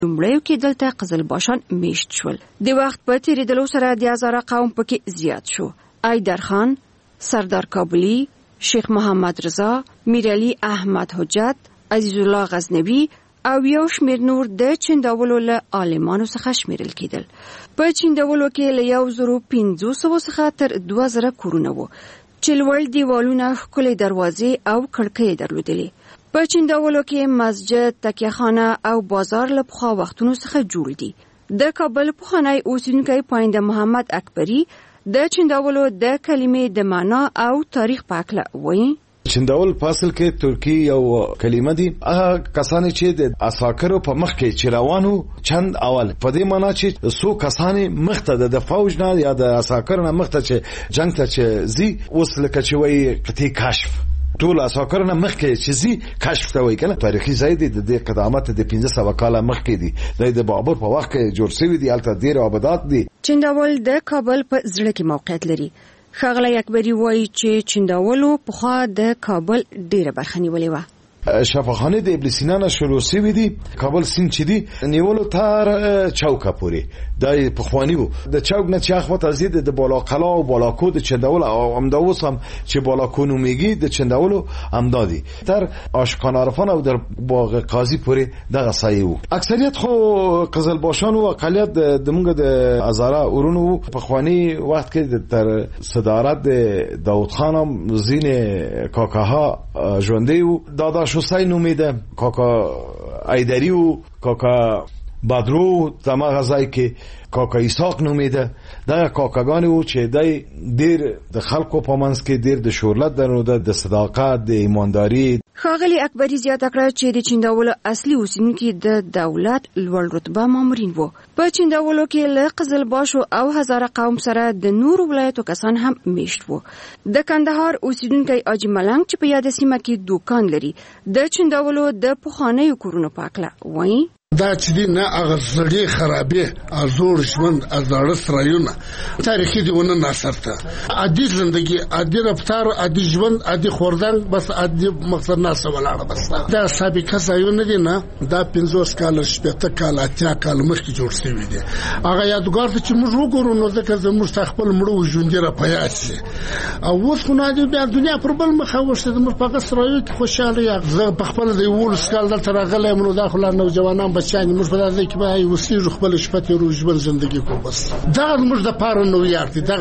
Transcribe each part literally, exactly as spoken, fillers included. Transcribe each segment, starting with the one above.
لومړیو کې دلته قزلباشان میشت شول. د وخت په تیریدلو سره د هزاره قوم پکې زیات شو. ایدرخان، سردار کابلی، شیخ محمد رضا، میرعلی احمد حجت، عزیز الله غزنوی او یو شمیر نور د چنداولو له عالمانو څخه شمیرل کېدل. په چنداولو کې له یو زرو پنځه سوه څخه تر دوه زره کورونه وو چې لوړ دیوالونه، ښکلې دروازې او کړکۍ درلودلې. په چنداولو کې مسجد، تکیهخانه او بازار له پخوا وختونو څخه جوړ دي. د کابل پخوانی اوسیدونکی پاینده محمد اکبری د چنداولو د کلمې د معنا او تاریخ په اړه وایي. چنداول په اصل کې ترکی یو کلمه دی. هغه کسان چې د عساکرو په مخ کې چې روانو چند اول په دې معنا چې سو کسان مخته د فوج نه یا د عساکرو نه مخته چې جنگ ته چې زی اوس لکه چې وایي قطعي کشف ټول عساکرو نه مخ کې چې زی کشف ته وایي کنه. تاریخي ځای دی د قدامت د پنځه سوه کاله مخ کې دی. د بابر په وخت کې جوړ شوی دی. البته ډیر آبادات دي. چنداول د کابل په زړه کې موقعیت لري. ښاغلی اکبری وایي چې چنداولو پخوا د کابل ډیره برخه نیولې وه. شفاخانه د ابن سینا نه شروع شوی دی. کابل سیند چې دی نیولو تر چوکه پورې دا پخوانی وو. د چوک نه چې اخوا ته زید د بالا قلا او بالاکو د چنداول او امداوس هم چې بالاکو نومیږي د چنداولو امدادي تر آشکان عرفان او در باغ قاضی پورې دغه سایه وو. اکثریت خو قزلباشان او اقلیت د موږ د هزاره اورونو پخوانی وخت کې تر صدارت د داوود خان هم زین کاکاها ژوندې وو. دادا شوسای نومیده، کاکا ایدری و کاکا بدرو دمه غزای که کاکا ایساق نومیده. دا کاکاگانی و چې دای دیر د خلکو په منځ کې دیر د شهرت درلوده، د صداقت، د ایمانداری. ښاغلی اکبری زیاته کړه چې د چنداولو اصلي اوسیدونکي د دولت لوړ رتبه مامورین وو. په چنداولو کې له قزلباشو او هزاره قوم سره د نورو ولایتو کسان هم میشت وو. د کندهار اوسیدونکی حاجي ملنګ چې په یاده سیمه کې دوکان لري د چنداولو د پخوانیو کورونو په اړه وایي. دا چې دی نه هغه زړې خرابې ازور ژوند ازاړه سرایونه تاریخي دیونه ناصرته عادي زندگی، عادي رفتار، عادي ژوند، عادي خوردن، بس عادي مقصد ناسه ولاړه. بس دا سابقه ځایونه دي نه دا پنځوس کال شپږ کال اتیا کال مخکې جوړ شوی دي. هغه یادګار چې موږ وګورو نو ځکه زموږ خپل مړو ژوند را پیاس شي. او اوس خو نه دی بیا دنیا پر بل مخ اوسته موږ په سرایو کې خوشاله یا زه په خپل دی ول سکال دلته راغلی منو داخله نوجوانان بچان موږ په دې کې به وسیږو خپل شپته روزمر ژوندۍ کو. بس دا موږ د پاره نو یارتي دا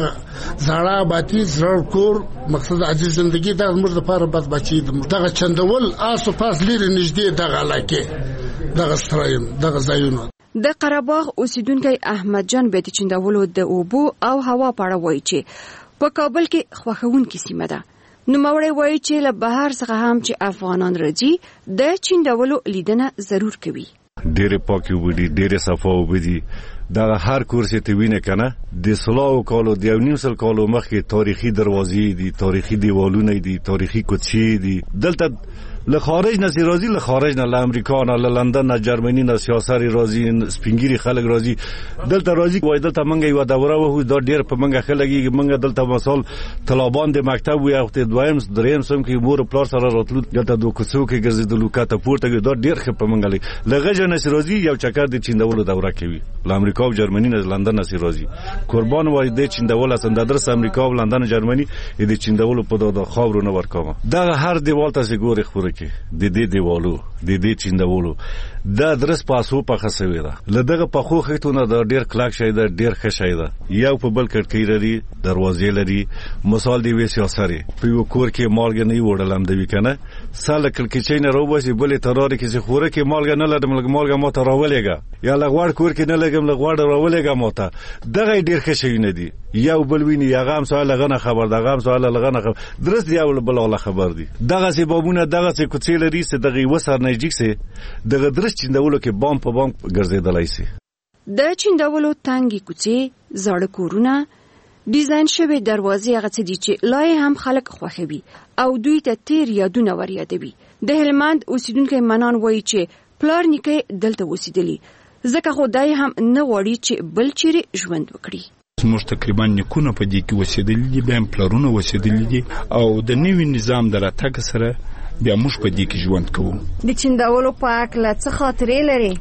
زړه باتی زړه کور مقصد عزیز ژوندۍ دا موږ د پاره بد بچی دا چندول آسو پاس لري نږدې دغه علاقه دغه سرایم دغه ځایونه. د قرهباغ اوسیدونکی احمد جان بیت چندولو د اوبو او هوا په اړه وایي چې په کابل کې خوښونکې سیمه ده. نو موري وایي چې له بهر څخه هم چې افغانان راځي د چندولو لیدنه ضرور کوي. ډېر پاکي وبدي، ډېر صفا وبدي. دا هر کورس ته وینه کنه د سلاو کالو د یو نیم سل کالو مخکې تاریخي دروازې دي، تاریخي دیوالونه دي، تاریخي کوڅې دي. دلته له خارج نه راځي، له خارج نه، له امریکا نه، له لندن نه، جرمني نه، سیاسي راځي، سپینګيري خلک راځي. دلته راځي وای دلته منګه یو دوره وو دا ډېر په منګه خلګي منګه دلته مثال طلبان د مکتب وي او ته دویم دریم سم کې مور پلار سره راتلو دلته د کوڅو کې ګرځیدلو کاته پورته دا ډېر خپ په منګه لږه جن راځي یو چکر د چیندولو دوره کوي. له امریکا او جرمني نه، لندن نه راځي. قربان وای د چیندول اصل د درس امریکا او لندن او جرمني د چیندولو په د خاورو نه ورکوم. دا هر دیوال ته ګوري خوري کې د دې دیوالو د دې چیندولو دا درس پاسو په خسوي ده. لدغه په خو خېتونه د ډیر کلاک شي ده، ډیر ښه شي ده. یو په بل کټکی لري، دروازې لري. مثال دی وې سیاسري په یو کور کې مالګه نه وړلم دی کنه سال کلکې چین راوځي بلې تراره کې خوره کې مالګه نه لرم مالګه مو ته راولېګا یا لغوړ کور کې نه لګم لغوړ راولېګا مو ته دغه ډیر ښه شي نه دی. یو بل ویني یا غام سوال غنه خبر دا غام سوال لغنه خبر درس یو بل الله خبر دی. دغه سببونه دغه څه کوڅې لري څه دغه وسر نه جګسه دغه درس چیندولو کې بام په بام ګرځیدلای شي. د چیندولو تنګي کوڅې، زاړه کورونه، ډیزاین شوی دروازې هغه څه دي چې لای هم خلک خوښوي او دوی ته تیر یادونه ور یادوي. د هلمند اوسیدونکو منان وایي چې پلار نیکه دلته اوسېدلی ځکه خدای هم نه غواړي چې بل چیرې ژوند وکړي. موږ تقریبا نکونه په دې کې اوسېدلي دي، بیا پلارونه اوسېدلي دي او د نوي نظام د راتګ سره بیا موږ په دې کې ژوند کوو. د چندولو په هکله څه خاطرې لري؟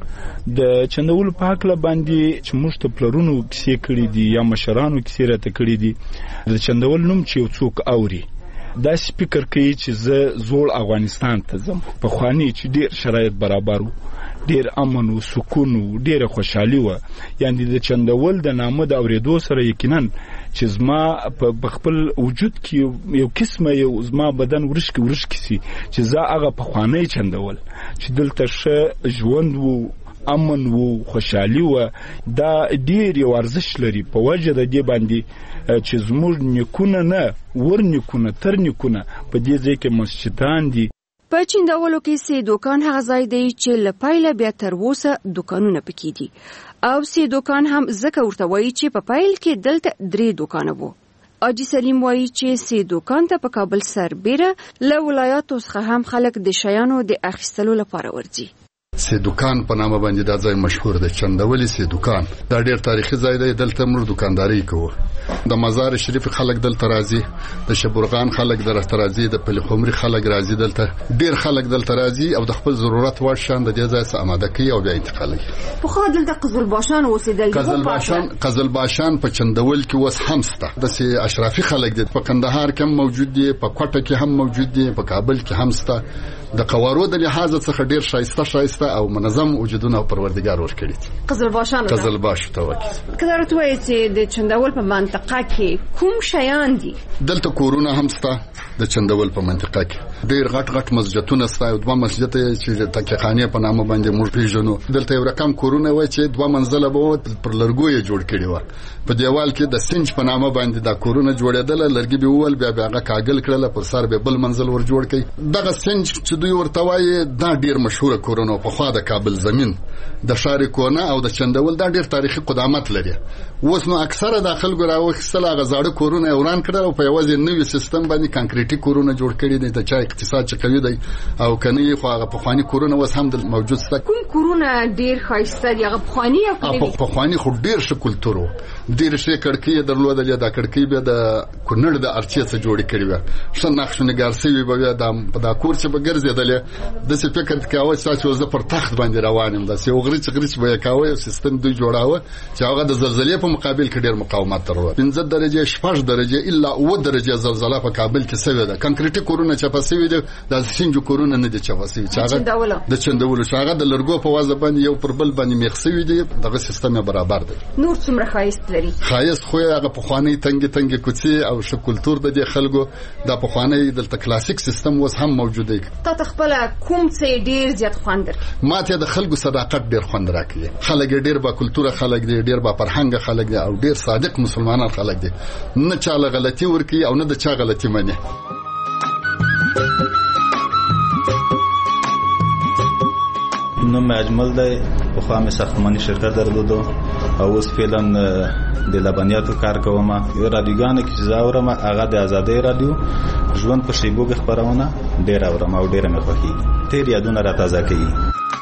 د چندولو په هکله باندې چې موږ ته پلرونو کیسې کړي دي یا مشرانو کیسې راته کړي دي، د چندول نوم چې یو څوک اوري داسې فکر کوي چې زه زوړ افغانستان ته ځم. پخواني چې ډېر شرایط برابر وو، ډېر امن و، سکون و، ډېره خوشحالي وه. یعنې د چندول د نامه د اورېدو سره یقینا چې زما په خپل وجود کې یو قسمه یو زما بدن ورشکې ورشکې سي چې زه هغه پخوانی چندول چې دلته ښه ژوند و، امن و، خوشحالي وه، دا ډېر یو ارزښت لري په وجه د دې باندې چې زموږ نیکونه نه ور نیکونه تر نیکونه په دې ځای کې مسجدان دي. په چندولو کې سه دوکان هغه ځای دی چې له پیله بیا تر اوسه دوکانونه پکې دي، او سه دوکان هم ځکه ورته وایي چې په پیل کې دلته درې دوکانه وو. اجي سلیم وایي چې سه دوکان ته په کابل سربېره له ولایاتو څخه هم خلک د شیانو د اخیستلو لپاره ورځي. سه دوکان په نامه باندې دا ځای مشهور دی، چندولي سه دوکان. دا ډېر تاریخي ځای دی، دلته موږ دکانداري کوو. د مزار شریف خلک دلته راځي، د شبرغان خلک دلته راځي، د پلخمري خلک راځي، دلته ډېر خلک دلته راځي او د خپل ضرورت وړ شان د دې ځای څخه آماده کوي او بیا انتقالوي. په خو دلته قزلباشان اوسېدل. قزلباشان قزلباشان په چندول کې اوس هم شته. د سه اشرافي خلک دي، په کندهار کې هم موجود دي، په کوټه کې هم موجود دي، په کابل کې هم شته. د قوارو د لحاظ څخه ډېر شایسته شایسته او منظم وجودونه او پروردګار ورکړي. قزلباشان قزلباش ته وکړي. کله راته وایي چې د چندول په منطقه کې کوم شیان دي؟ دلته کورونه هم شته د چندول په منطقه کې. ډېر غټ غټ مسجدونه شته، او دوه مسجد چې تکیخانه په نامه باندې موږ پیژنو. دلته یو رقم کورونه وای چې دوه منزله به پر لرګو جوړ کړي و. په دیوال کې د سنج په نامه باندې دا کورونه جوړېدل، لرګي به ول بیا هغه کاغل کړل، پر سر به بل منزل ور جوړ کړي. دغه سنج چې دوی ورته وایي دا ډېر مشهور کورونه په خوا د کابل زمين د شارې کونه او د چندول دا ډېر تاریخي قدامت لري. اوس نو اکثره د خلکو راوښتل هغه زاړه کورونه وران کړل او په یوازې نوې سیستم باندې کانکریټي کورونه جوړ کړي دي. د چا اقتصاد چې قوي دی او کني خو هغه پخوانی کورونه اوس هم موجود دي. کوم کورونه ډېر ښایسته دي؟ هغه پخوانی او کني پخوانی خو ډېر ښه کلتور و، ډېر ښه کړکۍ درلودلې. دا کړکۍ به د کونړ د ارچې څخه جوړې کړې وې، ښه نقش نګار سوي به دا په دا کور چې به ګرځېدلې د څه فکر کاوه چې زه پر تخت باندې روان یم. دا څه وغري چې غري به کاوه سیستم دوی جوړاوه چې هغه د زلزلې په مقابل کې ډېر مقاومت درلود. پنځه درجه شپږ درجه الا اوه درجه زلزلہ په کابل کې سوي ده. کانکریټي کورونه چې په سوي ده، د سنجو کورونه نه دي چې په سوي چې هغه د چندولو شاغه د لرګو په وازه باندې یو پر بل باندې میخ سوي دي. دغه سیستم برابر دی. نور څومره خایست لري؟ خایست خو هغه په خواني تنګ تنګ کوڅې او ش کلتور د دې خلکو د په خواني د کلاسیک سیستم اوس هم موجود دی. تا تخپل کوم څه ډیر زیات خوند در؟ ماته د خلکو صداقت ډیر خوند راکړي. خلک ډیر با کلتور خلک دي، ډیر با فرهنګ خلک دي او ډیر صادق مسلمانان خلک دي. نه چاله غلطي ورکی او نه د چا غلطي مني. نوم اجمل دی، په خوا مې ساختماني شرکت درلودو او اوس فعلا د لبنیاتو کار کوم. رادیوګانو کې چې زه اورم هغه د ازادۍ رادیو ژوند په شیبو کې خپرونه ډېر اورم او ډېره مې خوښېږي. تېر یادونه را تازه کوي.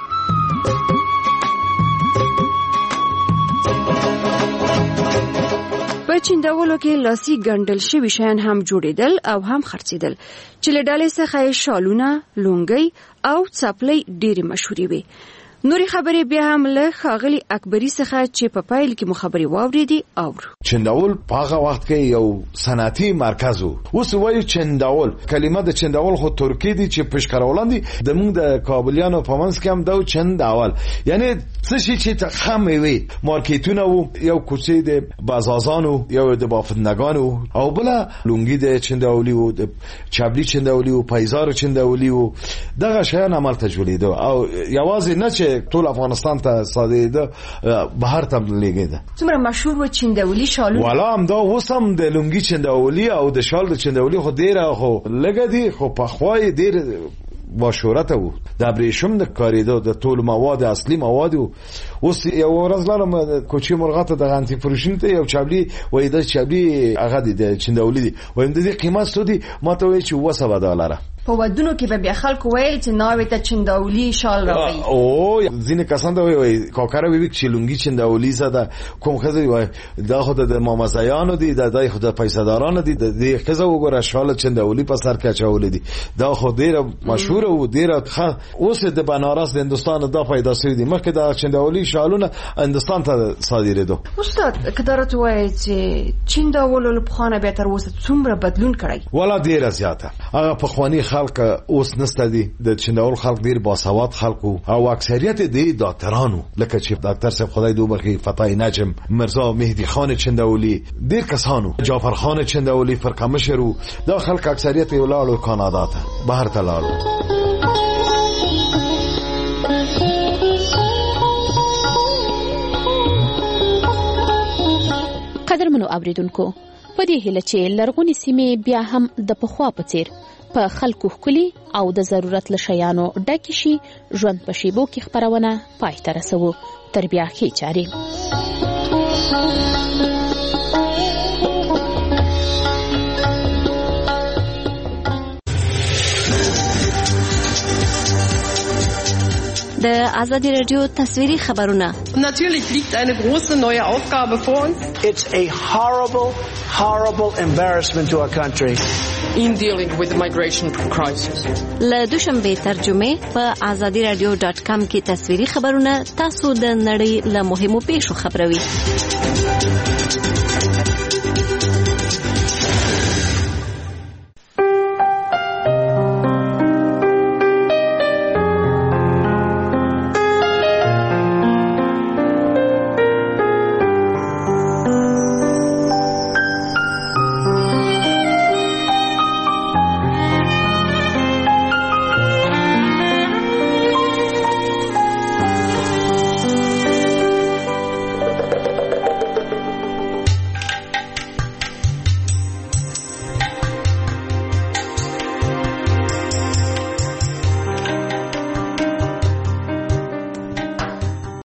په چندولو کې لاسي ګنډل شوي شیان هم جوړېدل او هم خرڅېدل چې له ډلې څخه شالونه، لونګۍ او څپلۍ ډېرې مشهورې وې. نورې خبرې بیا هم له ښاغلي اکبري څخه چې په پیل کې مو خبرې واورېدې اورو. چندول په هغه وخت کې یو صنعتي مرکز و. اوس وایي چندول، کلمه د چندول خو ترکي دي چې پشکرولان دي. د موږ د کابلیانو په منځ کې هم دا چندول یعنی څه شي چې خامې وي. مارکیټونه وو، یو کوڅې د بازازانو، یو د بافندگانو او بله لونګي د چندولي وو، د چابلي چندولي وو، پایزار چندولي وو. دغه شیان عملته جوړېده او یوازې نه چې ټول افغانستان ته صادریده، بهر ته لګیده. څومره مشهور و چندولي شالونه؟ والا هم دا اوس هم د لونګي چندولي او د شال د چندولي خو ډېره خو لږه دي، خو پخوای ډېر با شهرت وو. د ابریشم د کاریدو د ټول مواد اصلي مواد وو. اوس یو ورځ لارم کوچی مرغاته د غانتی فروشین ته یو چابلی وای د چابلی هغه د چندولي دی، وایم د دې قیمت سودی ماته وای چې وسه بدالره په ودونو کې به بیا خلکو ویل چې ناوې ته چنداولي شال راوړي او ځینې کسان دا وایي کاکره وی چې لونګي چنداولي زده کوم خزه وای دا خود د مامزایانو دي د دای خود پیسادارانو دي د دې خزه وګوره شال چنداولي په سر کې چاولې دي دا خو ډیره مشهور او ډیره اوس د بنارس د هندستان دا پیدا شوی دي مخکې دا چنداولي شالونه هندستان ته صادریدو. استاد کدارت وای چې چنداولو په خانه به تر اوسه څومره بدلون کړی ولا ډیره زیاته هغه په خواني خلک اوس نسته دي د چنداول خلک ډیر باسواد خلکو او اکثریت دي ډاکټرانو لکه چې ډاکټر صاحب خدای دې وبخي فتای نجم مرزا مهدی خان چنداولی ډیر کسانو جعفر خان چنداولی فرقمشرو دا خلک اکثریت ولاړو کانادا ته بهر ته لاړو. قدرمنو اوریدونکو په دې هیله چې لرغونی سیمې بیا هم د پخوا په څیر په خلکو ښکلي او د ضرورت له شیانو ډکې شي ژوند په شیبو کې خپرونه پای ته رسوو تر بیا ښې چارې. د آزادی رادیو تصویری خبرونه. Natürlich liegt eine große neue Aufgabe vor uns. It's a horrible, horrible embarrassment to our country. In dealing with the migration crisis. له دوشنبه ترجمه په آزادی رادیو ډاټ کام کې تصویری خبرونه تاسو د نړۍ له مهمو پیښو خبروي.